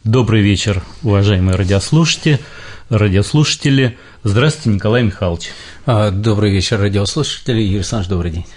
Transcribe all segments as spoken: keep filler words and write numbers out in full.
Добрый вечер, уважаемые радиослушатели. радиослушатели. Здравствуйте, Николай Михайлович. Добрый вечер, радиослушатели. Юрий Александрович, добрый день.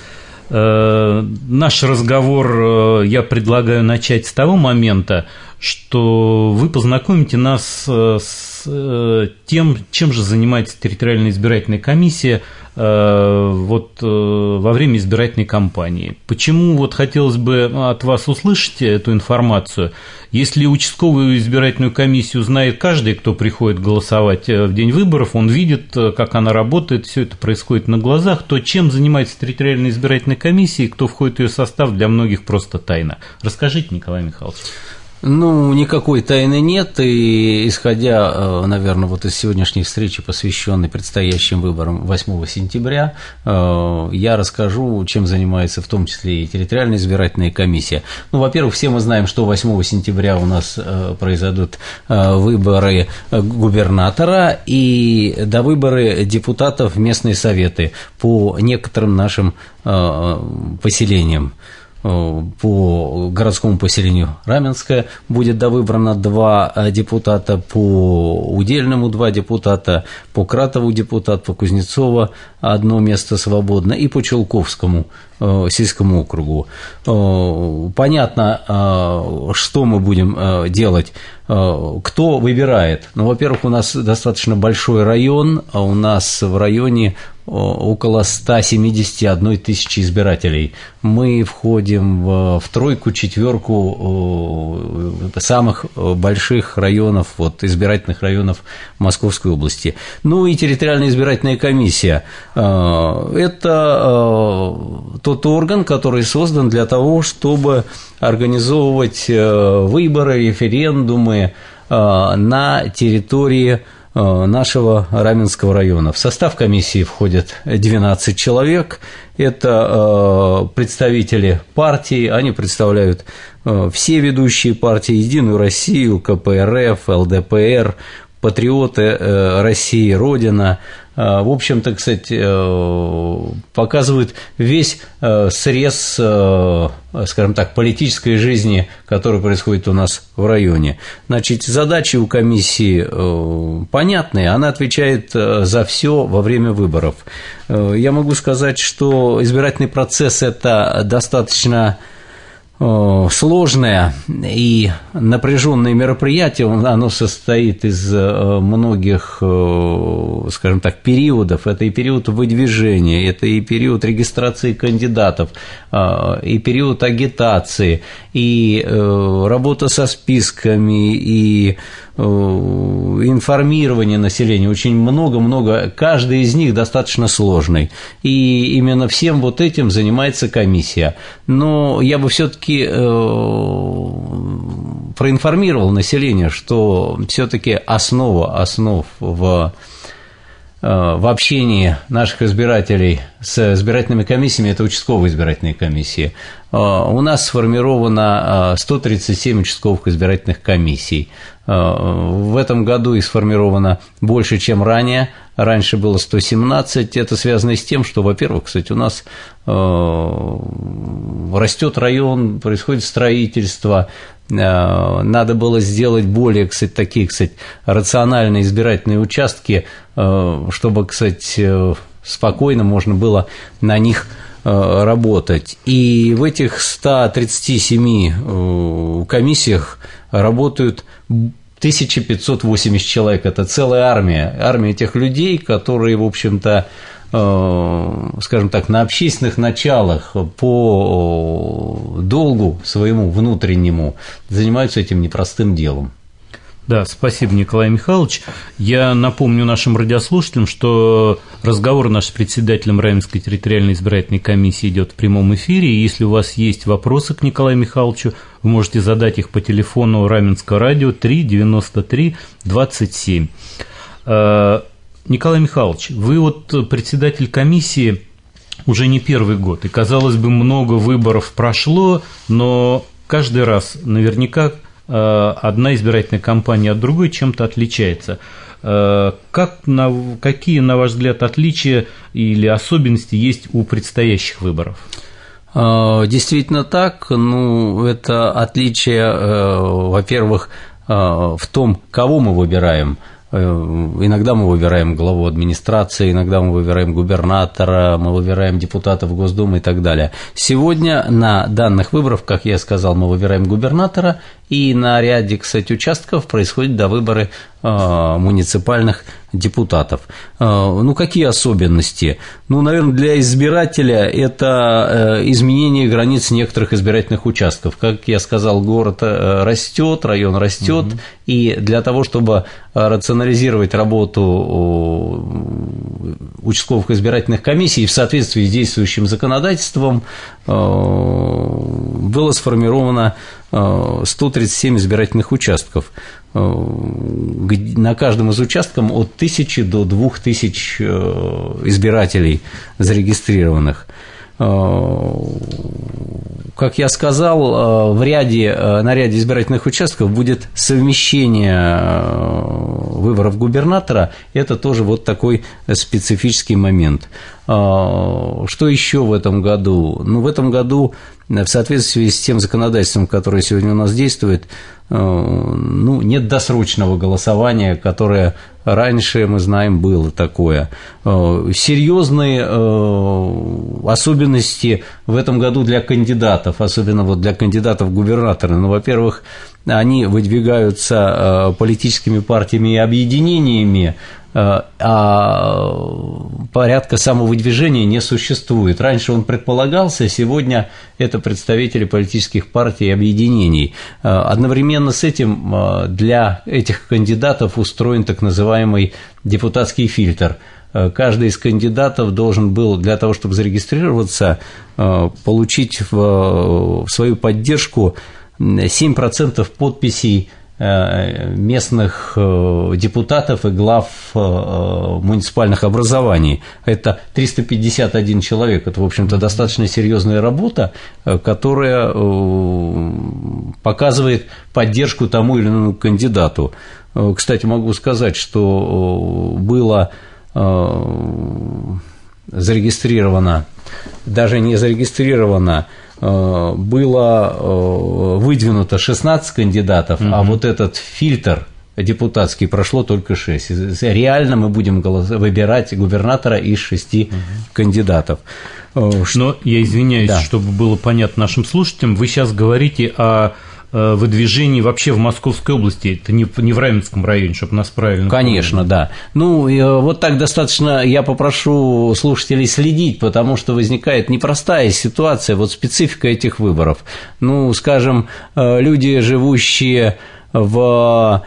Наш разговор я предлагаю начать с того момента, что вы познакомите нас с тем, чем же занимается территориальная избирательная комиссия вот во время избирательной кампании. Почему вот хотелось бы от вас услышать эту информацию? Если участковую избирательную комиссию знает каждый, кто приходит голосовать в день выборов, он видит, как она работает, все это происходит на глазах, то чем занимается территориальная избирательная комиссия и кто входит в ее состав, для многих просто тайна. Расскажите, Николай Михайлович. Ну, никакой тайны нет, и исходя, наверное, вот из сегодняшней встречи, посвященной предстоящим выборам восьмого сентября, я расскажу, чем занимается в том числе и территориальная избирательная комиссия. Ну, во-первых, все мы знаем, что восьмого сентября у нас произойдут выборы губернатора и довыборы депутатов в местные советы по некоторым нашим поселениям. По городскому поселению Раменское будет довыбрано два депутата, по Удельному два депутата, по Кратову депутат, по Кузнецово одно место свободно и по Чулковскому сельскому округу. Понятно, что мы будем делать, кто выбирает. Ну, во-первых, у нас достаточно большой район, а у нас в районе около ста семидесяти одной тысячи избирателей. Мы входим в, в тройку, четверку самых больших районов, вот, избирательных районов Московской области. Ну и территориальная избирательная комиссия. Это тот орган, который создан для того, чтобы организовывать выборы, референдумы на территории нашего Раменского района. В состав комиссии входят двенадцать человек. Это представители партий, они представляют все ведущие партии: Единую Россию, ка пэ эр эф, эл дэ пэ эр, Патриоты России, Родина. В общем-то, кстати, показывают весь срез, скажем так, политической жизни, которая происходит у нас в районе. Значит, задачи у комиссии понятные, она отвечает за все во время выборов. Я могу сказать, что избирательный процесс – это достаточно сложное и напряженное мероприятие, оно состоит из многих, скажем так, периодов. Это и период выдвижения, это и период регистрации кандидатов, и период агитации, и работа со списками, и информирование населения, очень много-много, каждый из них достаточно сложный, и именно всем вот этим занимается комиссия. Но я бы все-таки проинформировал население, что все-таки основа основ в в общении наших избирателей с избирательными комиссиями – это участковые избирательные комиссии. У нас сформировано сто тридцать семь участковых избирательных комиссий. В этом году их сформировано больше, чем ранее. Раньше было сто семнадцать. Это связано с тем, что, во-первых, кстати, у нас растет район, происходит строительство. Надо было сделать более, кстати, такие, кстати, рациональные избирательные участки, чтобы, кстати, спокойно можно было на них работать. И в этих ста тридцати семи комиссиях работают тысяча пятьсот восемьдесят человек. Это целая армия, армия тех людей, которые, в общем-то, скажем так, на общественных началах по долгу своему внутреннему занимаются этим непростым делом. Да, спасибо, Николай Михайлович. Я напомню нашим радиослушателям, что разговор наш с председателем Раменской территориальной избирательной комиссии идет в прямом эфире, и если у вас есть вопросы к Николаю Михайловичу, вы можете задать их по телефону Раменского радио три девяносто три двадцать семь. Николай Михайлович, вы вот председатель комиссии уже не первый год, и, казалось бы, много выборов прошло, но каждый раз наверняка одна избирательная кампания от другой чем-то отличается. Как, на, какие, на ваш взгляд, отличия или особенности есть у предстоящих выборов? Действительно так. Ну, это отличие, во-первых, в том, кого мы выбираем. Иногда мы выбираем главу администрации, иногда мы выбираем губернатора, мы выбираем депутатов Госдумы и так далее. Сегодня на данных выборах, как я сказал, мы выбираем губернатора, и на ряде, кстати, участков происходят довыборы муниципальных депутатов. Ну, какие особенности? Ну, наверное, для избирателя это изменение границ некоторых избирательных участков. Как я сказал, город растет, район растет, угу. И для того, чтобы рационализировать работу участковых избирательных комиссий в соответствии с действующим законодательством, было сформировано сто тридцать семь избирательных участков. На каждом из участков от тысячи до двух тысяч избирателей зарегистрированных. Как я сказал, в ряде, на ряде избирательных участков будет совмещение выборов губернатора. Это тоже вот такой специфический момент. Что еще в этом году? Ну, в этом году, в соответствии с тем законодательством, которое сегодня у нас действует, ну, нет досрочного голосования, которое раньше, мы знаем, было такое. Серьезные особенности в этом году для кандидатов, особенно вот для кандидатов в губернаторы. Ну, во-первых, они выдвигаются политическими партиями и объединениями, а порядка самовыдвижения не существует. Раньше он предполагался, сегодня это представители политических партий и объединений. Одновременно с этим для этих кандидатов устроен так называемый депутатский фильтр. Каждый из кандидатов должен был для того, чтобы зарегистрироваться, получить в свою поддержку семь процентов подписей местных депутатов и глав муниципальных образований. Это триста пятьдесят один человек. Это, в общем-то, достаточно серьезная работа, которая показывает поддержку тому или иному кандидату. Кстати, могу сказать, что было зарегистрировано, даже не зарегистрировано, было выдвинуто шестнадцать кандидатов, угу. А вот этот фильтр депутатский прошло только шесть. Реально мы будем выбирать губернатора из шести угу. кандидатов. Но я извиняюсь, да. Чтобы было понятно нашим слушателям, вы сейчас говорите о выдвижении вообще в Московской области, это не, не в Раменском районе, чтобы нас правильно... Конечно, поняли. Да. Ну, вот так достаточно, я попрошу слушателей следить, потому что возникает непростая ситуация, вот специфика этих выборов. Ну, скажем, люди, живущие в,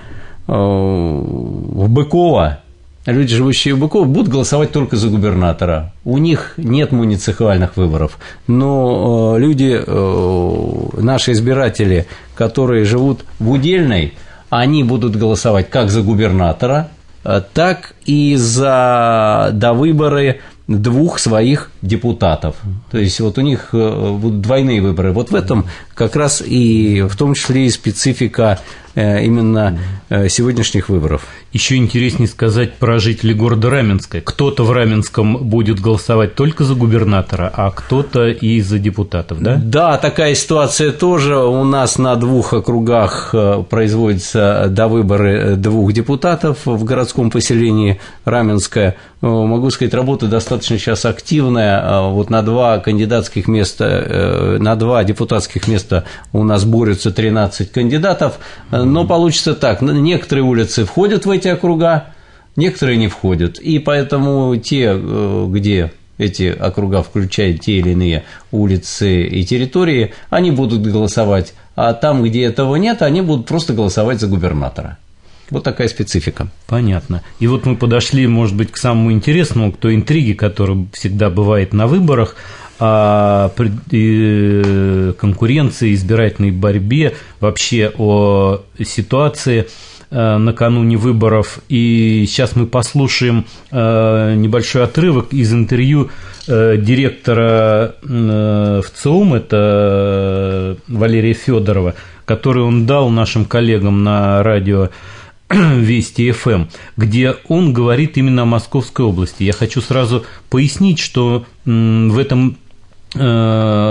в Быково, люди, живущие в Быково, будут голосовать только за губернатора. У них нет муниципальных выборов. Но люди, наши избиратели, которые живут в Удельной, они будут голосовать как за губернатора, так и за довыборы двух своих депутатов. То есть вот у них будут двойные выборы. Вот в этом как раз и в том числе и специфика именно сегодняшних выборов. Еще интереснее сказать про жителей города Раменска. Кто-то в Раменском будет голосовать только за губернатора, а кто-то и за депутатов, да? Да, такая ситуация тоже. У нас на двух округах производятся довыборы двух депутатов в городском поселении Раменское. Могу сказать, работа достаточно сейчас активная. Вот на два кандидатских места, на два депутатских места у нас борются тринадцать кандидатов. Но получится так, некоторые улицы входят в эти округа, некоторые не входят, и поэтому те, где эти округа включают те или иные улицы и территории, они будут голосовать, а там, где этого нет, они будут просто голосовать за губернатора. Вот такая специфика. Понятно. И вот мы подошли, может быть, к самому интересному, к той интриге, которая всегда бывает на выборах, о конкуренции, избирательной борьбе, вообще о ситуации накануне выборов. И сейчас мы послушаем небольшой отрывок из интервью директора ВЦИОМ, это Валерия Федорова, который он дал нашим коллегам на радио Вести эф эм, где он говорит именно о Московской области. Я хочу сразу пояснить, что в этом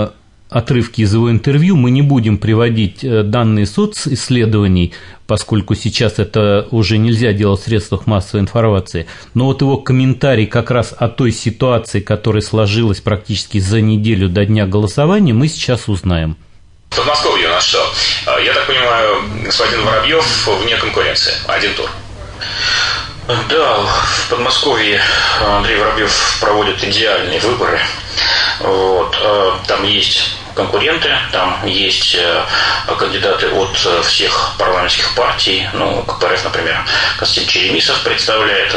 отрывки из его интервью. Мы не будем приводить данные социсследований, поскольку сейчас это уже нельзя делать в средствах массовой информации. Но вот его комментарий как раз о той ситуации, которая сложилась практически за неделю до дня голосования, мы сейчас узнаем. В Подмосковье у нас что? Я так понимаю, господин Воробьев вне конкуренции. Один тур. Да, в Подмосковье Андрей Воробьев проводит идеальные выборы. Вот. Там есть конкуренты, там есть кандидаты от всех парламентских партий. Ну, КПРФ, например, Константин Черемисов представляет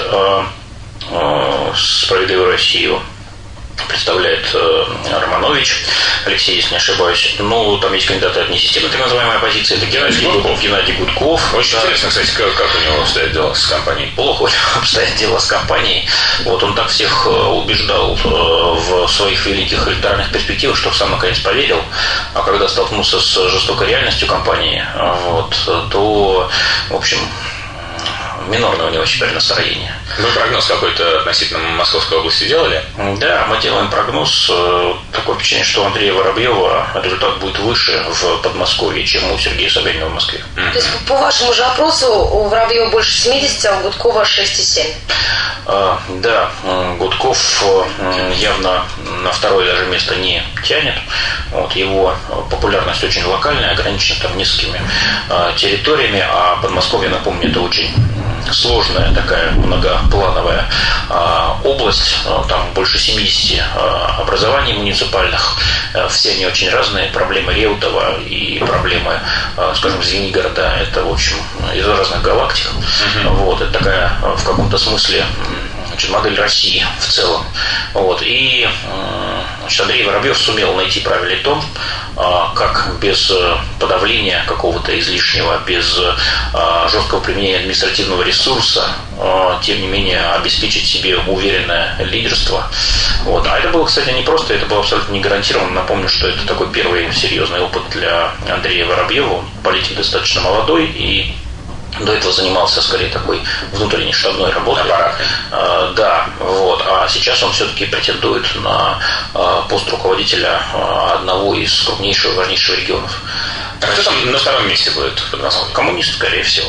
«Справедливую Россию», представляет э, Романович Алексей, если не ошибаюсь. Ну, там есть кандидаты от несистемной так называемой оппозиции. Это Геннадий Гудков. Геннадий Гудков. Очень да. Интересно, кстати, как, как у него обстоят дела с компанией. Плохо обстоят дела с компанией. Вот он так всех убеждал в своих великих электоральных перспективах, что сам наконец поверил. А когда столкнулся с жестокой реальностью компании, вот, то, в общем, минорное у него теперь настроение. Вы прогноз какой-то относительно Московской области делали? Да, мы делаем прогноз. Такое впечатление, что у Андрея Воробьева результат будет выше в Подмосковье, чем у Сергея Собянина в Москве. Mm-hmm. То есть, по вашему же опросу, у Воробьева больше семьдесят, а у Гудкова шесть целых семь десятых? А, да, Гудков явно на второе даже место не тянет. Вот, его популярность очень локальная, ограничена там несколькими а, территориями, а Подмосковье, напомню, это очень сложная такая многоплановая а, область, там больше семьдесят а, образований муниципальных, а, все они очень разные, проблемы Реутова и проблемы, а, скажем, Звенигорода, это, в общем, из разных галактик. Uh-huh. Вот, это такая, в каком-то смысле, значит, модель России в целом. Вот, и значит, Андрей Воробьев сумел найти правильный тон, как без подавления какого-то излишнего, без жесткого применения административного ресурса, тем не менее обеспечить себе уверенное лидерство. Вот. А это было, кстати, не просто, это было абсолютно не гарантированно. Напомню, что это такой первый серьезный опыт для Андрея Воробьева. Он политик достаточно молодой и до этого занимался скорее такой внутренней штабной работой. А, да, вот. А сейчас он все-таки претендует на а, пост руководителя а, одного из крупнейших и важнейших регионов. А кто там на втором месте будет? Коммунист, скорее всего.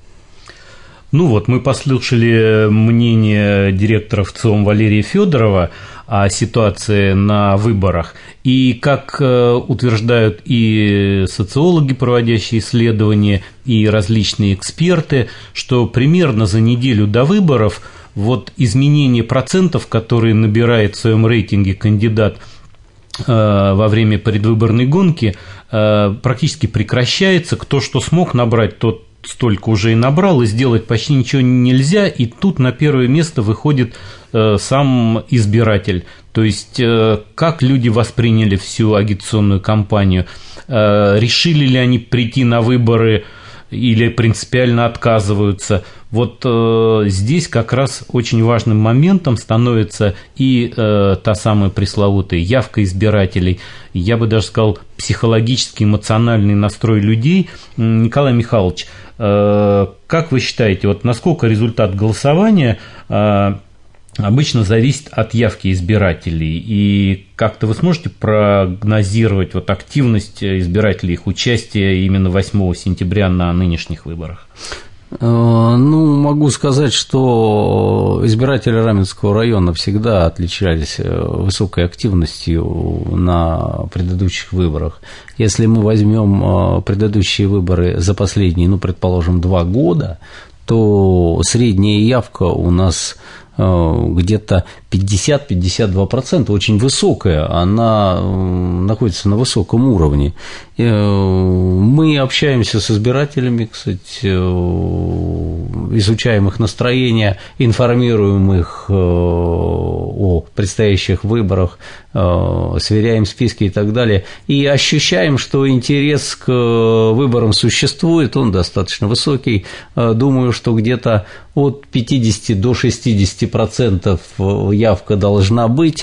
Ну вот, мы послушали мнение директора ВЦИОМ Валерия Федорова о ситуации на выборах. И как утверждают и социологи, проводящие исследования, и различные эксперты, что примерно за неделю до выборов вот изменение процентов, которые набирает в своем рейтинге кандидат во время предвыборной гонки, практически прекращается. Кто что смог набрать, тот столько уже и набрал, и сделать почти ничего нельзя, и тут на первое место выходит э, сам избиратель. То есть, э, как люди восприняли всю агитационную кампанию, э, решили ли они прийти на выборы или принципиально отказываются. Вот э, здесь как раз очень важным моментом становится и э, та самая пресловутая явка избирателей, я бы даже сказал, психологический, эмоциональный настрой людей. Николай Михайлович, э, как вы считаете, вот насколько результат голосования э, обычно зависит от явки избирателей, и как-то вы сможете прогнозировать вот активность избирателей, их участие именно восьмого сентября на нынешних выборах? Ну, могу сказать, что избиратели Раменского района всегда отличались высокой активностью на предыдущих выборах. Если мы возьмем предыдущие выборы за последние, ну, предположим, два года, то средняя явка у нас где-то пятьдесят - пятьдесят два процента, очень высокая, она находится на высоком уровне. Мы общаемся с избирателями, кстати, изучаем их настроение, информируем их о предстоящих выборах, сверяем списки и так далее, и ощущаем, что интерес к выборам существует, он достаточно высокий. Думаю, что где-то от пятидесяти до шестидесяти процентов явка должна быть.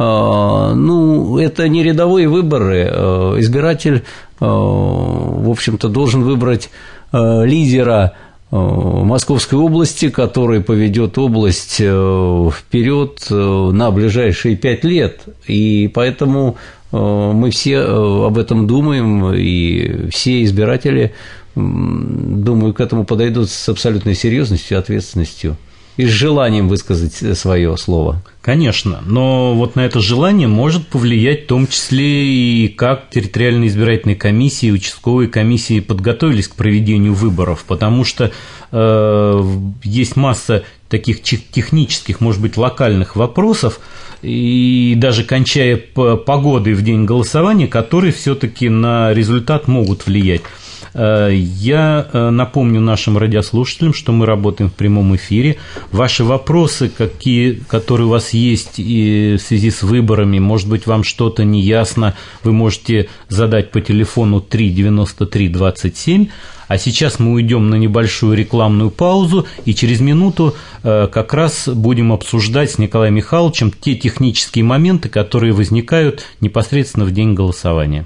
Ну, это не рядовые выборы. Избиратель, в общем-то, должен выбрать лидера Московской области, который поведет область вперед на ближайшие пять лет. И поэтому мы все об этом думаем, и все избиратели, думаю, к этому подойдут с абсолютной серьезностью и ответственностью. И с желанием высказать свое слово. Конечно, но вот на это желание может повлиять в том числе и как территориальные избирательные комиссии, участковые комиссии подготовились к проведению выборов, потому что э, есть масса таких технических, может быть, локальных вопросов, и даже кончая погодой в день голосования, которые все-таки на результат могут влиять. Я напомню нашим радиослушателям, что мы работаем в прямом эфире. Ваши вопросы, какие, которые у вас есть и в связи с выборами, может быть, вам что-то не ясно, вы можете задать по телефону три девяносто три двадцать семь. А сейчас мы уйдем на небольшую рекламную паузу, и через минуту как раз будем обсуждать с Николаем Михайловичем те технические моменты, которые возникают непосредственно в день голосования.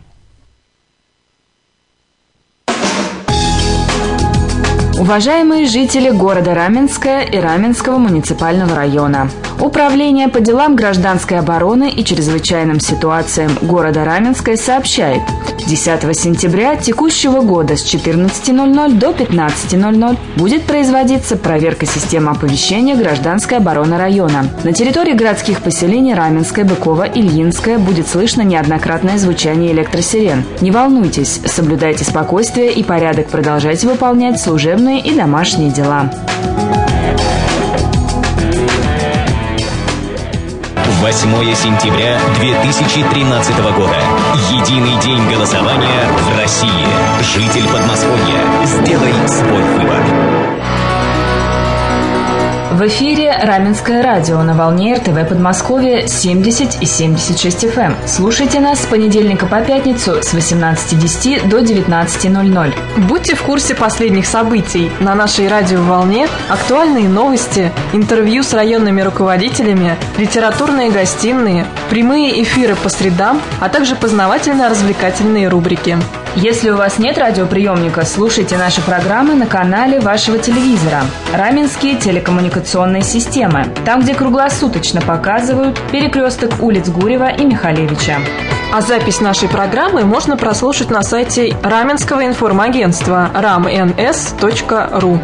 Уважаемые жители города Раменское и Раменского муниципального района, Управление по делам гражданской обороны и чрезвычайным ситуациям города Раменское сообщает: десятого сентября текущего года с четырнадцати ноль-ноль до пятнадцати ноль-ноль будет производиться проверка системы оповещения гражданской обороны района. На территории городских поселений Раменское, Быково, Ильинское будет слышно неоднократное звучание электросирен. Не волнуйтесь, соблюдайте спокойствие и порядок, продолжайте выполнять служебные и домашние дела. восьмого сентября две тысячи тринадцатого года. Единый день голосования в России. Житель Подмосковья, сделай свой выбор. В эфире Раменское радио на волне эр тэ вэ Подмосковье семьдесят и семьдесят шесть эф эм. Слушайте нас с понедельника по пятницу с восемнадцати десяти до девятнадцати ноль-ноль. Будьте в курсе последних событий на нашей радиоволне, актуальные новости, интервью с районными руководителями, литературные гостиные, прямые эфиры по средам, а также познавательно-развлекательные рубрики. Если у вас нет радиоприемника, слушайте наши программы на канале вашего телевизора. Раменские телекоммуникационные системы. Там, где круглосуточно показывают перекресток улиц Гурева и Михалевича. А запись нашей программы можно прослушать на сайте Раменского информагентства рам эн эс точка ру.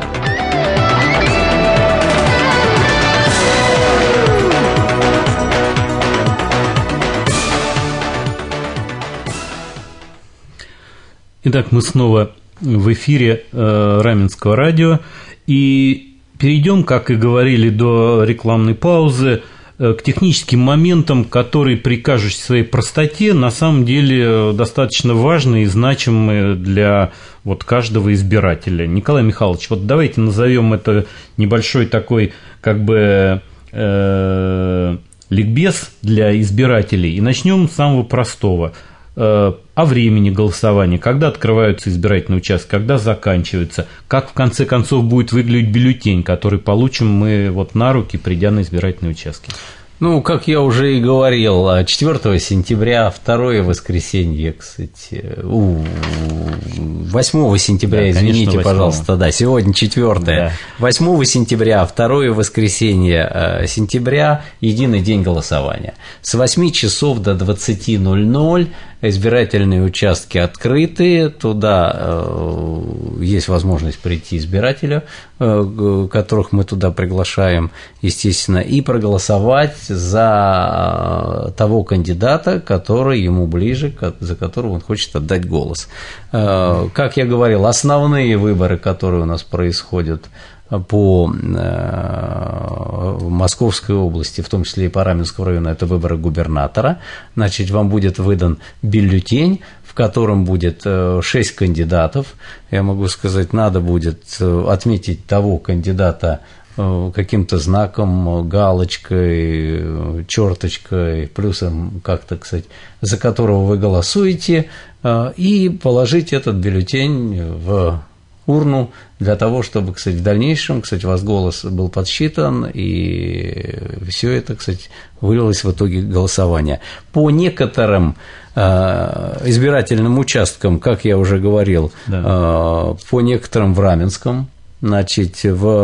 Итак, мы снова в эфире э, Раменского радио, и перейдем, как и говорили до рекламной паузы, э, к техническим моментам, которые при кажущей своей простоте на самом деле достаточно важны и значимы для вот, каждого избирателя. Николай Михайлович, вот давайте назовем это небольшой такой как бы э, ликбез для избирателей, и начнем с самого простого. О времени голосования, когда открываются избирательные участки, когда заканчиваются, как в конце концов будет выглядеть бюллетень, который получим мы вот на руки, придя на избирательные участки. Ну, как я уже и говорил, четвёртого сентября, второе воскресенье, кстати, восьмого сентября, да, извините, конечно, пожалуйста, да, сегодня четвёртое, да. восьмого сентября, второе воскресенье сентября, единый день голосования. С восьми часов до двадцати ноль-ноль избирательные участки открыты, туда э, есть возможность прийти избирателю, э, которых мы туда приглашаем, естественно, и проголосовать за того кандидата, который ему ближе, за которого он хочет отдать голос. Э, как я говорил, основные выборы, которые у нас происходят по Московской области, в том числе и по Раменскому району, это выборы губернатора. Значит, вам будет выдан бюллетень, в котором будет шесть кандидатов. Я могу сказать, надо будет отметить того кандидата каким-то знаком, галочкой, черточкой, плюсом как-то, кстати, за которого вы голосуете, и положить этот бюллетень в урну для того, чтобы, кстати, в дальнейшем, кстати, ваш голос был подсчитан, и все это, кстати, вылилось в итоге голосования. По некоторым э, избирательным участкам, как я уже говорил, да. э, по некоторым в Раменском значит,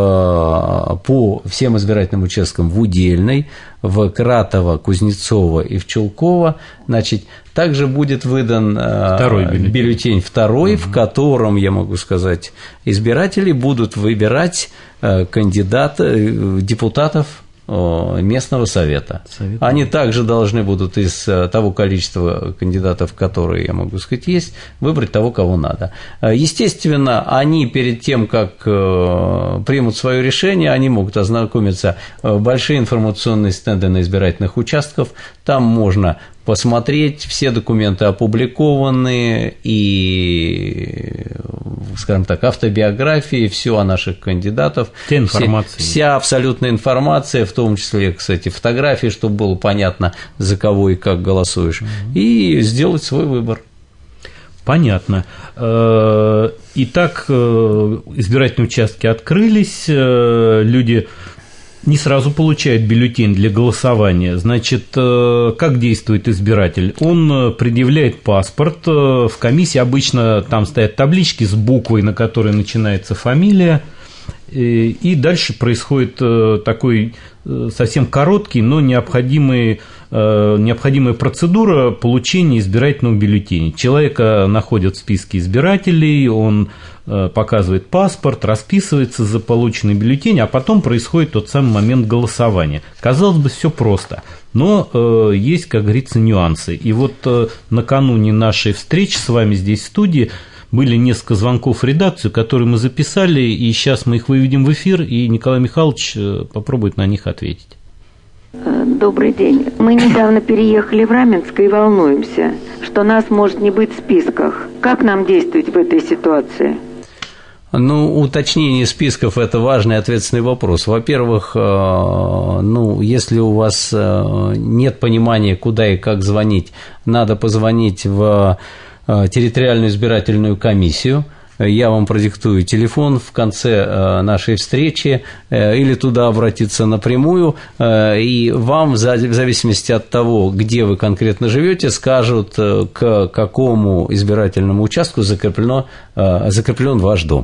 в, по всем избирательным участкам в Удельной, в Кратово, Кузнецово и в Чулково, значит, также будет выдан второй бюллетень, бюллетень второй, угу. в котором, я могу сказать, избиратели будут выбирать кандидата, депутатов местного совета. Совет. Они также должны будут из того количества кандидатов, которые, я могу сказать, есть, выбрать того, кого надо. Естественно, они перед тем, как примут свое решение, они могут ознакомиться, большие информационные стенды на избирательных участках, там можно посмотреть, все документы опубликованы, и, скажем так, автобиографии, все о наших кандидатах, вся информация, вся абсолютная информация, в том числе, кстати, фотографии, чтобы было понятно, за кого и как голосуешь, угу. и сделать свой выбор. Понятно. Итак, избирательные участки открылись, люди не сразу получает бюллетень для голосования. Значит, как действует избиратель? Он предъявляет паспорт, в комиссии обычно там стоят таблички с буквой, на которой начинается фамилия, и дальше происходит такой совсем короткий, но необходимый, необходимая процедура получения избирательного бюллетеня. Человека находят в списке избирателей, он показывает паспорт, расписывается за полученный бюллетень, а потом происходит тот самый момент голосования. Казалось бы, все просто, но э, есть, как говорится, нюансы. И вот э, накануне нашей встречи с вами здесь в студии были несколько звонков в редакцию, которые мы записали, и сейчас мы их выведем в эфир, и Николай Михайлович попробует на них ответить. Добрый день. Мы недавно переехали в Раменское и волнуемся, что нас может не быть в списках. Как нам действовать в этой ситуации? Ну, уточнение списков – это важный и ответственный вопрос. Во-первых, ну, если у вас нет понимания, куда и как звонить, надо позвонить в территориальную избирательную комиссию. Я вам продиктую телефон в конце нашей встречи, или туда обратиться напрямую, и вам, в зависимости от того, где вы конкретно живете, скажут, к какому избирательному участку закреплено, закреплен ваш дом.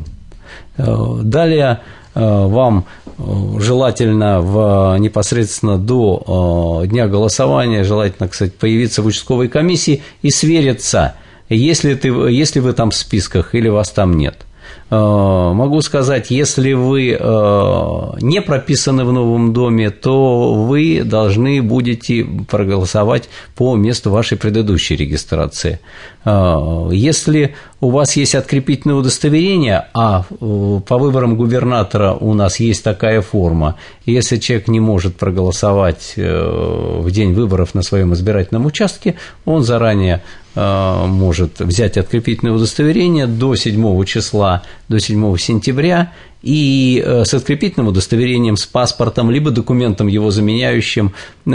Далее вам желательно в, непосредственно до дня голосования, желательно, кстати, появиться в участковой комиссии и свериться, если, ты, если вы там в списках или вас там нет. Могу сказать, если вы не прописаны в новом доме, то вы должны будете проголосовать по месту вашей предыдущей регистрации. Если у вас есть открепительное удостоверение, а по выборам губернатора у нас есть такая форма, если человек не может проголосовать в день выборов на своем избирательном участке, он заранее может взять открепительное удостоверение до седьмого числа, до седьмого сентября, и с открепительным удостоверением, с паспортом, либо документом его заменяющим,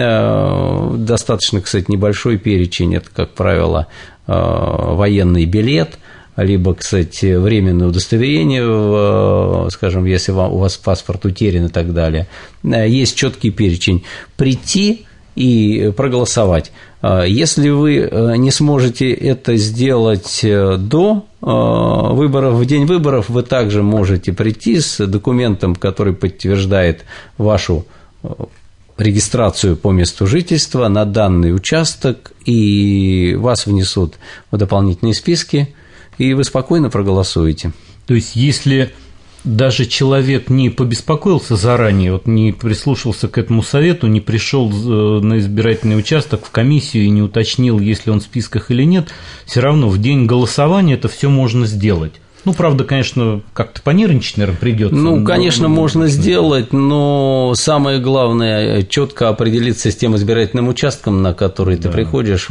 достаточно, кстати, небольшой перечень, это, как правило, военный билет, либо, кстати, временное удостоверение, скажем, если у вас паспорт утерян и так далее. Есть четкий перечень. Прийти и проголосовать. Если вы не сможете это сделать до выборов, в день выборов, вы также можете прийти с документом, который подтверждает вашу регистрацию по месту жительства на данный участок, и вас внесут в дополнительные списки, и вы спокойно проголосуете. То есть, если даже человек не побеспокоился заранее, вот не прислушался к этому совету, не пришел на избирательный участок в комиссию и не уточнил, есть ли он в списках или нет, все равно в день голосования это все можно сделать. Ну, правда, конечно, как-то понервничать, наверное, придется. Ну, конечно, но... можно сделать, но самое главное четко определиться с тем избирательным участком, на который да. ты приходишь.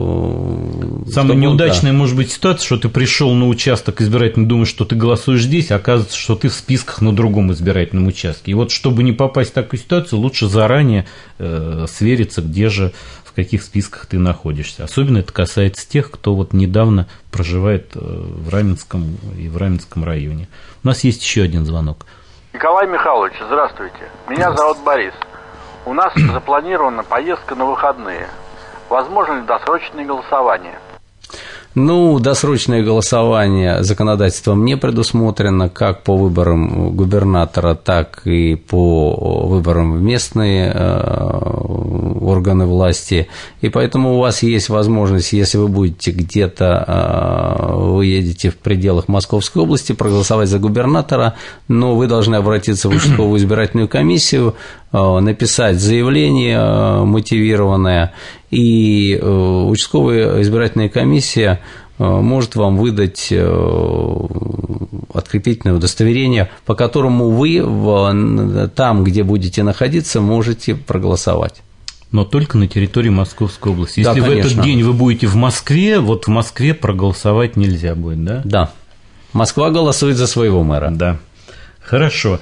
Самая неудачная да. может быть ситуация, что ты пришел на участок избирательный, думаешь, что ты голосуешь здесь, а оказывается, что ты в списках на другом избирательном участке. И вот, чтобы не попасть в такую ситуацию, лучше заранее э, свериться, где же, в каких списках ты находишься. Особенно это касается тех, кто вот недавно проживает в Раменском и в Раменском районе. У нас есть еще один звонок. Николай Михайлович, здравствуйте. Меня зовут Борис. У нас запланирована поездка на выходные. Возможно ли досрочное голосование? Ну, досрочное голосование законодательством не предусмотрено как по выборам губернатора, так и по выборам в местные органы власти. И поэтому у вас есть возможность, если вы будете где-то, вы едете в пределах Московской области, проголосовать за губернатора, но вы должны обратиться в участковую избирательную комиссию, написать заявление мотивированное, и участковая избирательная комиссия может вам выдать открепительное удостоверение, по которому вы там, где будете находиться, можете проголосовать. Но только на территории Московской области. Если да, в этот день вы будете в Москве, вот в Москве проголосовать нельзя будет, да? Да. Москва голосует за своего мэра. Да. Хорошо.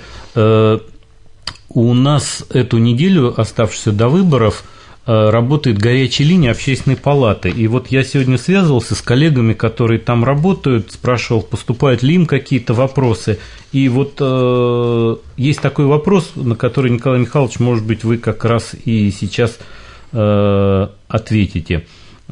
У нас эту неделю, оставшуюся до выборов, работает горячая линия Общественной палаты. И вот я сегодня связывался с коллегами, которые там работают, спрашивал, поступают ли им какие-то вопросы. И вот э, есть такой вопрос, на который, Николай Михайлович, может быть, вы как раз и сейчас э, ответите.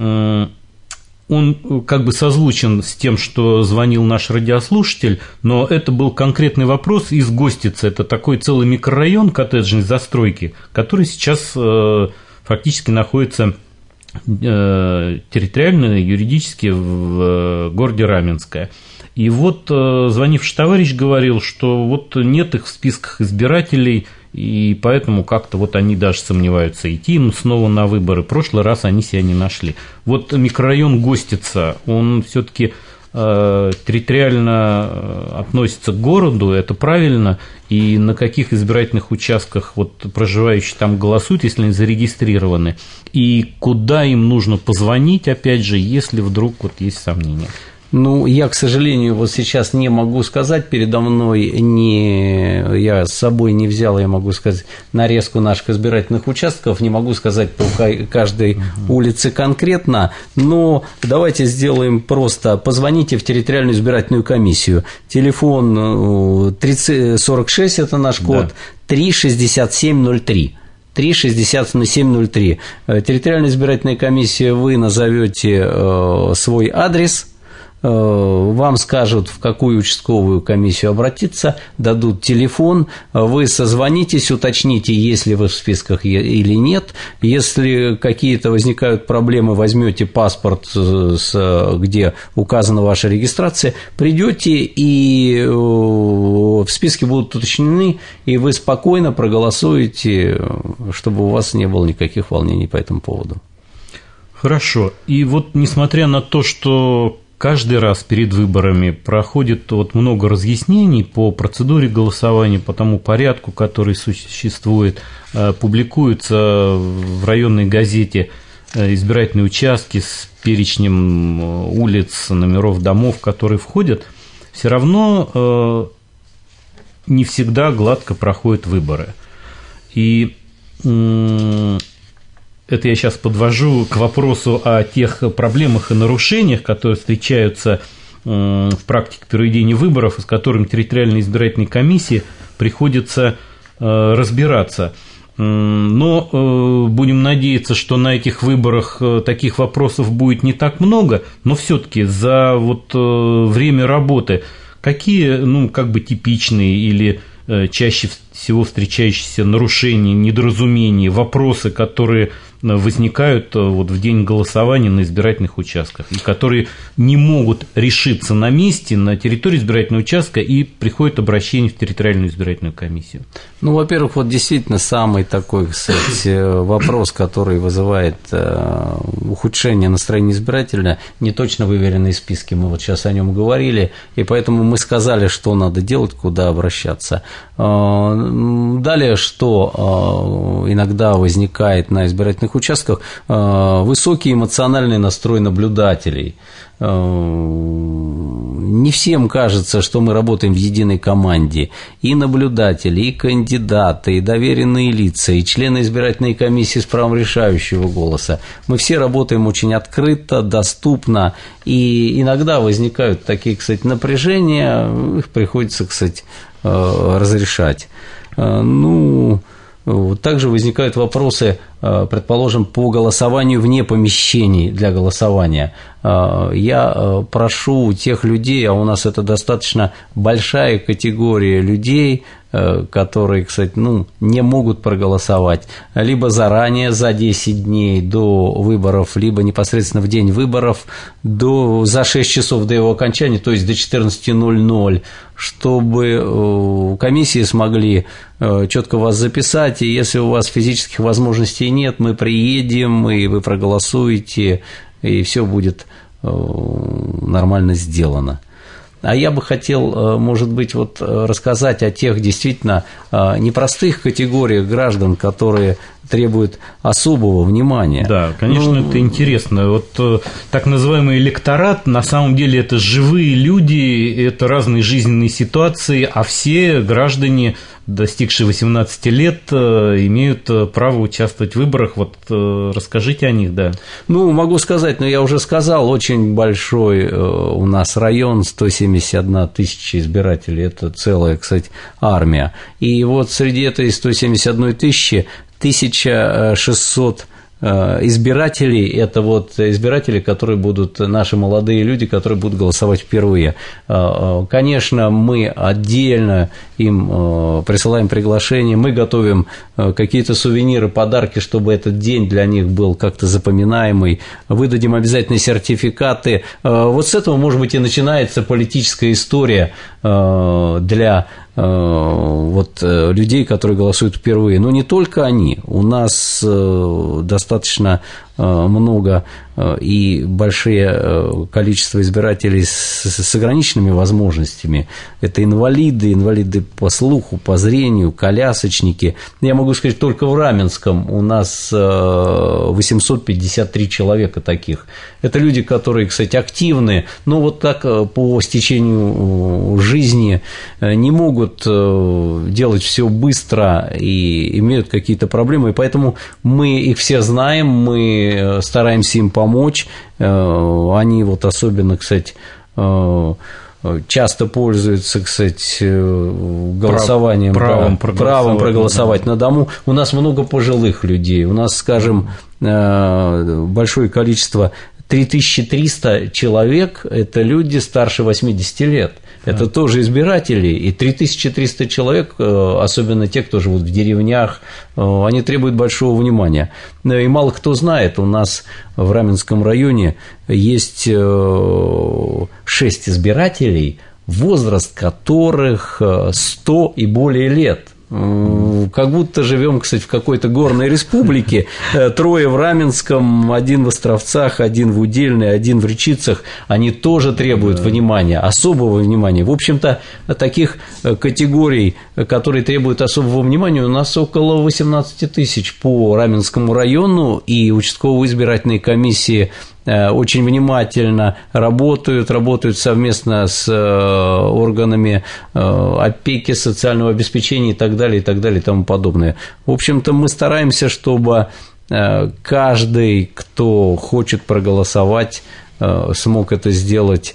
Он как бы созвучен с тем, что звонил наш радиослушатель, но это был конкретный вопрос из Гостицы. Это такой целый микрорайон коттеджной застройки, который сейчас э, фактически находится э, территориально, юридически в э, городе Раменское. И вот э, звонивший товарищ говорил, что вот нет их в списках избирателей, и поэтому как-то вот они даже сомневаются, идти им снова на выборы. В прошлый раз они себя не нашли. Вот микрорайон Гостица, он все-таки э, территориально относится к городу, это правильно, и на каких избирательных участках вот проживающие там голосуют, если они зарегистрированы, и куда им нужно позвонить, опять же, если вдруг вот есть сомнения. Ну, я, к сожалению, вот сейчас не могу сказать, передо мной не, я с собой не взял, я могу сказать, нарезку наших избирательных участков, не могу сказать по каждой угу. улице конкретно, но давайте сделаем просто, позвоните в территориальную избирательную комиссию, телефон тридцать сорок шесть, это наш код, да. три шестьдесят семь ноль три. три шестьдесят семь ноль три. Территориальная избирательная комиссия, вы назовете свой адрес, вам скажут, в какую участковую комиссию обратиться, дадут телефон, вы созвонитесь, уточните, есть ли вы в списках или нет. Если какие-то возникают проблемы, возьмете паспорт, где указана ваша регистрация, придете, и в списке будут уточнены, и вы спокойно проголосуете, чтобы у вас не было никаких волнений по этому поводу. Хорошо. И вот несмотря на то, что каждый раз перед выборами проходит вот много разъяснений по процедуре голосования, по тому порядку, который существует, публикуются в районной газете избирательные участки с перечнем улиц, номеров домов, которые входят, все равно не всегда гладко проходят выборы. И это я сейчас подвожу к вопросу о тех проблемах и нарушениях, которые встречаются в практике проведения выборов, и с которыми территориальной избирательной комиссии приходится разбираться. Но будем надеяться, что на этих выборах таких вопросов будет не так много, но все-таки за вот время работы какие, ну, как бы типичные или чаще всего встречающиеся нарушения, недоразумения, вопросы, которые возникают вот в день голосования на избирательных участках, и которые не могут решиться на месте, на территории избирательного участка, и приходит обращение в территориальную избирательную комиссию? Ну, во-первых, вот действительно самый такой, кстати, вопрос, который вызывает ухудшение настроения избирателя, неточно выверенные списки, мы вот сейчас о нем говорили, и поэтому мы сказали, что надо делать, куда обращаться. Далее, что иногда возникает на избирательных участках, высокий эмоциональный настрой наблюдателей. Не всем кажется, что мы работаем в единой команде. И наблюдатели, и кандидаты, и доверенные лица, и члены избирательной комиссии с правом решающего голоса. Мы все работаем очень открыто, доступно, и иногда возникают такие, кстати, напряжения, их приходится, кстати, разрешать. Ну, также возникают вопросы, предположим, по голосованию вне помещений для голосования. Я прошу тех людей, а у нас это достаточно большая категория людей, которые, кстати, ну, не могут проголосовать, либо заранее, за десять дней до выборов, либо непосредственно в день выборов, до, за шесть часов до его окончания, то есть до четырнадцати ноль-ноль, чтобы комиссии смогли четко вас записать, и если у вас физических возможностей нет, мы приедем, и вы проголосуете, и все будет нормально сделано. А я бы хотел, может быть, вот рассказать о тех действительно непростых категориях граждан, которые требуют особого внимания. Да, конечно, ну, это интересно. Вот так называемый электорат, на самом деле это живые люди, это разные жизненные ситуации, а все граждане, достигшие восемнадцати лет, имеют право участвовать в выборах. Вот расскажите о них, да. Ну, могу сказать, но я уже сказал, очень большой у нас район, сто семьдесят одна тысяча избирателей, это целая, кстати, армия. И вот среди этой сто семьдесят одной тысячи тысяча шестьсот избирателей – это вот избиратели, которые будут, наши молодые люди, которые будут голосовать впервые. Конечно, мы отдельно им присылаем приглашение, мы готовим какие-то сувениры, подарки, чтобы этот день для них был как-то запоминаемый, выдадим обязательно сертификаты. Вот с этого, может быть, и начинается политическая история для вот людей, которые голосуют впервые. Но не только они. У нас достаточно много и большое количество избирателей с ограниченными возможностями. Это инвалиды, инвалиды по слуху, по зрению, колясочники. Я могу сказать, только в Раменском у нас восемьсот пятьдесят три человека таких. Это люди, которые, кстати, активны, но вот так по стечению жизни не могут делать все быстро и имеют какие-то проблемы, и поэтому мы их все знаем, мы стараемся им помочь. Они вот особенно, кстати, часто пользуются, кстати, голосованием, правом, да, проголосовать, правом проголосовать на дому. У нас много пожилых людей, у нас, скажем, большое количество, три тысячи триста человек – это люди старше восьмидесяти лет. Это да. тоже избиратели, и три тысячи триста человек, особенно те, кто живут в деревнях, они требуют большого внимания. И мало кто знает, у нас в Раменском районе есть шесть избирателей, возраст которых сто и более лет. Как будто живем, кстати, в какой-то горной республике. Трое в Раменском, один в Островцах, один в Удельной, один в Речицах. Они тоже требуют да. внимания, особого внимания. В общем-то, таких категорий, которые требуют особого внимания, у нас около восемнадцати тысяч по Раменскому району, и участковые избирательные комиссии очень внимательно работают, работают совместно с органами опеки, социального обеспечения и так далее, и так далее, и тому подобное. В общем-то, мы стараемся, чтобы каждый, кто хочет проголосовать, смог это сделать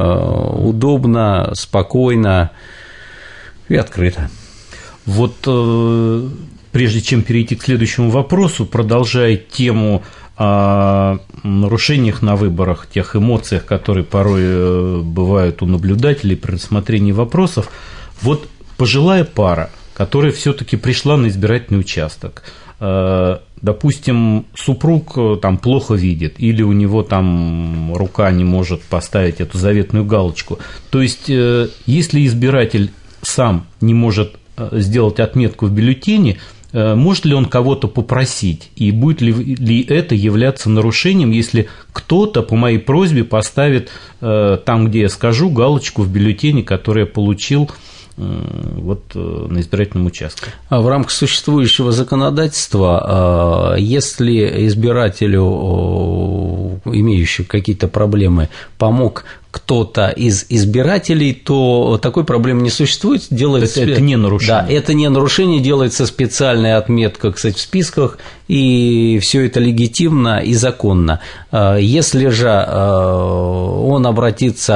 удобно, спокойно и открыто. Вот прежде чем перейти к следующему вопросу, продолжая тему о нарушениях на выборах, тех эмоциях, которые порой бывают у наблюдателей при рассмотрении вопросов, вот пожилая пара, которая все-таки пришла на избирательный участок, допустим, супруг там плохо видит, или у него там рука не может поставить эту заветную галочку, то есть если избиратель сам не может сделать отметку в бюллетене, может ли он кого-то попросить, и будет ли, ли это являться нарушением, если кто-то по моей просьбе поставит э, там, где я скажу, галочку в бюллетене, который я получил э, вот, э, на избирательном участке? В рамках существующего законодательства, э, если избирателю, э, имеющему какие-то проблемы, помог кто-то из избирателей, то такой проблемы не существует. Делается... Это, это не нарушение. Да, это не нарушение, делается специальная отметка, кстати, в списках, и все это легитимно и законно. Если же он обратится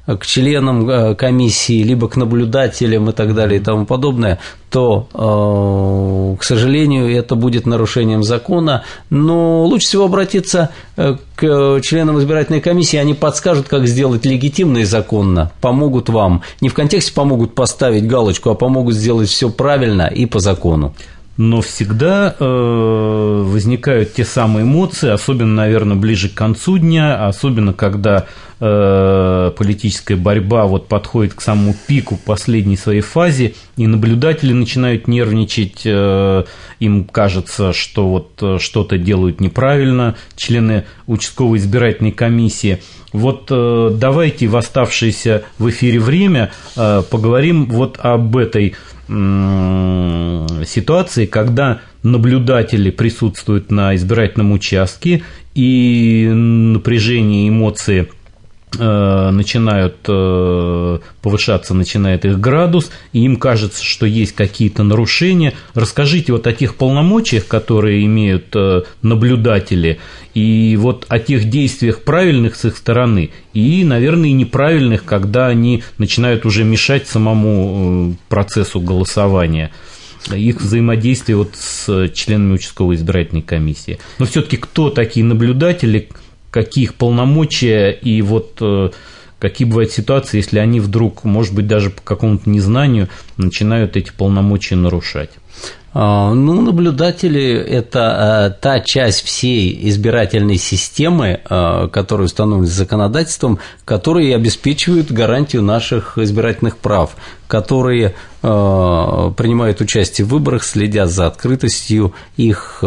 к членам комиссии, либо к наблюдателям и так далее и тому подобное, то, к сожалению, это будет нарушением закона. Но лучше всего обратиться к членам избирательной комиссии, они подскажут, как сделать легитимно и законно, помогут вам. Не в контексте помогут поставить галочку, а помогут сделать все правильно и по закону. Но всегда э, возникают те самые эмоции, особенно, наверное, ближе к концу дня, особенно когда э, политическая борьба вот подходит к самому пику, последней своей фазе, и наблюдатели начинают нервничать, э, им кажется, что вот что-то делают неправильно, члены участковой избирательной комиссии. Вот э, давайте в оставшееся в эфире время э, поговорим вот об этой ситуации, когда наблюдатели присутствуют на избирательном участке, и напряжение, эмоции э, начинают э, повышаться, начинает их градус, и им кажется, что есть какие-то нарушения. Расскажите вот о тех полномочиях, которые имеют э, наблюдатели, и вот о тех действиях правильных с их стороны, и, наверное, и неправильных, когда они начинают уже мешать самому процессу голосования, их взаимодействие вот с членами участковой избирательной комиссии. Но все-таки кто такие наблюдатели, какие их полномочия, и вот какие бывают ситуации, если они вдруг, может быть, даже по какому-то незнанию начинают эти полномочия нарушать? Ну, наблюдатели – это та часть всей избирательной системы, которая установлена законодательством, которые обеспечивают гарантию наших избирательных прав, которые принимают участие в выборах, следят за открытостью их,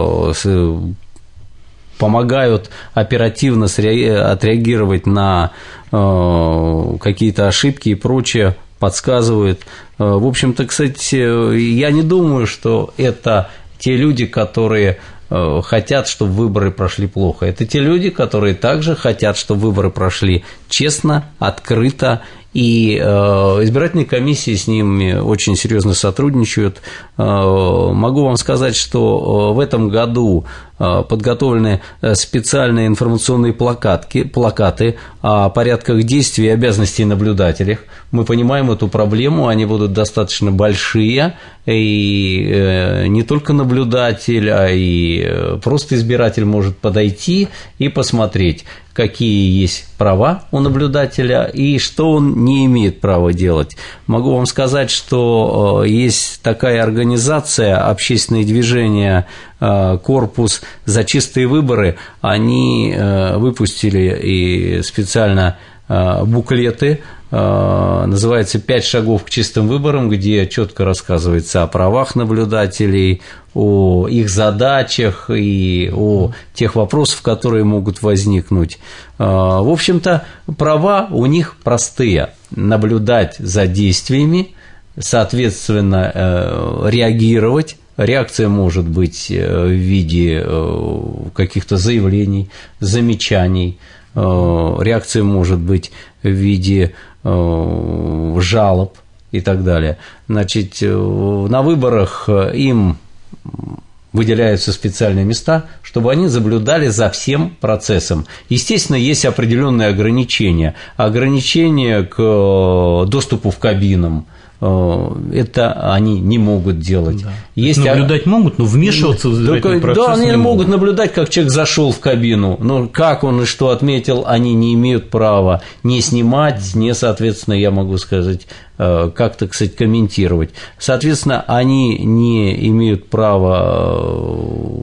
помогают оперативно отреагировать на какие-то ошибки и прочее, подсказывают. В общем-то, кстати, я не думаю, что это те люди, которые хотят, чтобы выборы прошли плохо. Это те люди, которые также хотят, чтобы выборы прошли честно, открыто, и избирательные комиссии с ними очень серьезно сотрудничают. Могу вам сказать, что в этом году подготовлены специальные информационные плакатки, плакаты о порядках действий и обязанностей наблюдателей. Мы понимаем эту проблему, они будут достаточно большие, и не только наблюдатель, а и просто избиратель может подойти и посмотреть, какие есть права у наблюдателя и что он не имеет права делать. Могу вам сказать, что есть такая организация, общественное движение «Корпус за чистые выборы», они выпустили и специально буклеты, называется «Пять шагов к чистым выборам», где четко рассказывается о правах наблюдателей, о их задачах и о тех вопросах, которые могут возникнуть. В общем-то, права у них простые – наблюдать за действиями, соответственно, реагировать. Реакция может быть в виде каких-то заявлений, замечаний, реакция может быть в виде жалоб и так далее. Значит, на выборах им выделяются специальные места, чтобы они наблюдали за всем процессом. Естественно, есть определенные ограничения. Ограничения к доступу в кабинам. Это они не могут делать. Да. Есть наблюдать а... могут, но вмешиваться в избирательный процесс да, они не могут. могут наблюдать, как человек зашел в кабину, но как он и что отметил, они не имеют права не снимать, не, соответственно, я могу сказать, как-то, кстати, комментировать. Соответственно, они не имеют права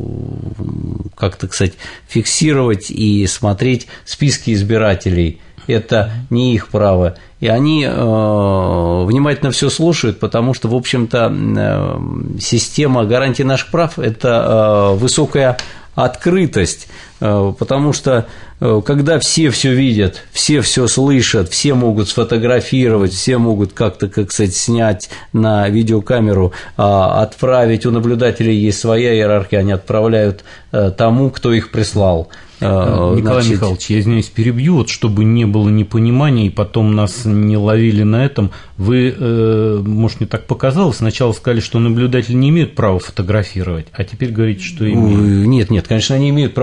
как-то, кстати, фиксировать и смотреть списки избирателей. Это не их право. И они э, внимательно все слушают, потому что, в общем-то, э, система гарантии наших прав – это э, высокая открытость, э, потому что, э, когда все все видят, все все слышат, все могут сфотографировать, все могут как-то, как сказать, снять на видеокамеру, э, отправить, у наблюдателей есть своя иерархия, они отправляют э, тому, кто их прислал. Николай Значит... Михайлович, я извиняюсь, перебью, вот, чтобы не было непонимания, и потом нас не ловили на этом. Вы, э, может, мне так показалось, сначала сказали, что наблюдатели не имеют права фотографировать, а теперь говорите, что имеют. Нет, нет, конечно, они имеют право фотографировать.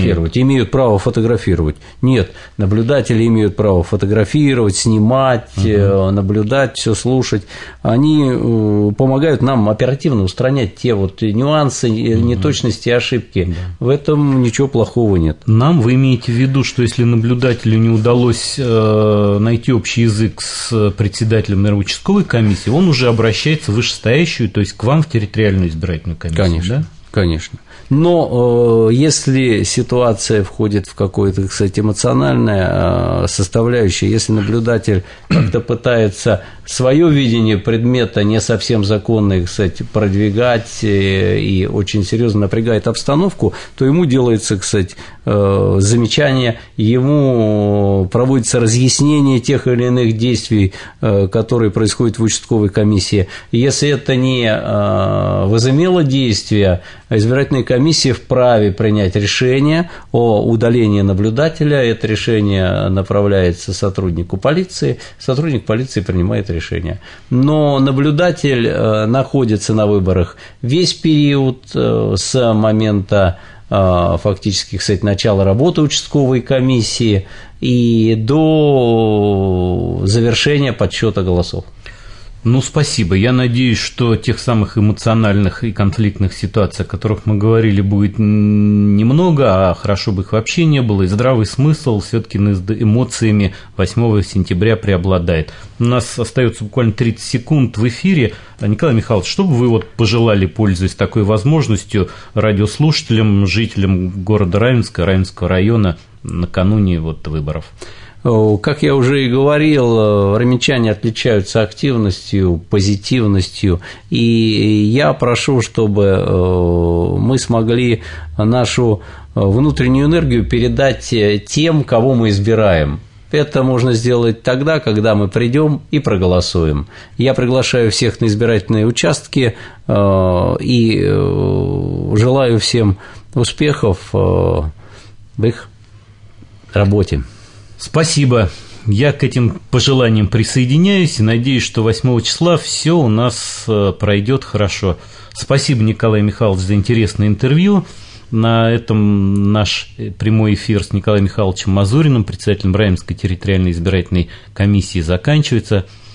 фотографировать, имеют право фотографировать. Нет, наблюдатели имеют право фотографировать, снимать, угу. наблюдать, все слушать. Они помогают нам оперативно устранять те вот нюансы, угу. неточности и ошибки. Да. В этом ничего плохого нет. Нам вы имеете в виду, что если наблюдателю не удалось найти общий язык с председателем, наверное, участковой комиссии, он уже обращается в вышестоящую, то есть к вам в территориальную избирательную комиссию. Конечно, да? Конечно. Но э, если ситуация входит в какое-то, кстати, эмоциональное э, составляющее, если наблюдатель как-то пытается свое видение предмета не совсем законное, кстати, продвигать э, и очень серьезно напрягает обстановку, то ему делается, кстати, э, замечание, ему проводится разъяснение тех или иных действий, э, которые происходят в участковой комиссии. И если это не э, возымело действия, избирательная комиссия вправе принять решение о удалении наблюдателя. Это решение направляется сотруднику полиции, сотрудник полиции принимает решение. Но наблюдатель находится на выборах весь период с момента фактически, кстати, начала работы участковой комиссии и до завершения подсчета голосов. Ну, спасибо. Я надеюсь, что тех самых эмоциональных и конфликтных ситуаций, о которых мы говорили, будет немного, а хорошо бы их вообще не было, и здравый смысл все-таки над эмоциями восьмого сентября преобладает. У нас остается буквально тридцать секунд в эфире. Николай Михайлович, что бы вы вот пожелали, пользуясь такой возможностью, радиослушателям, жителям города Раменска, Раменского района накануне вот выборов? Как я уже и говорил, раменчане отличаются активностью, позитивностью, и я прошу, чтобы мы смогли нашу внутреннюю энергию передать тем, кого мы избираем. Это можно сделать тогда, когда мы придем и проголосуем. Я приглашаю всех на избирательные участки и желаю всем успехов в их работе. Спасибо. Я к этим пожеланиям присоединяюсь и надеюсь, что восьмого числа все у нас пройдет хорошо. Спасибо, Николай Михайлович, за интересное интервью. На этом наш прямой эфир с Николаем Михайловичем Мазуриным, председателем Раменской территориальной избирательной комиссии, заканчивается.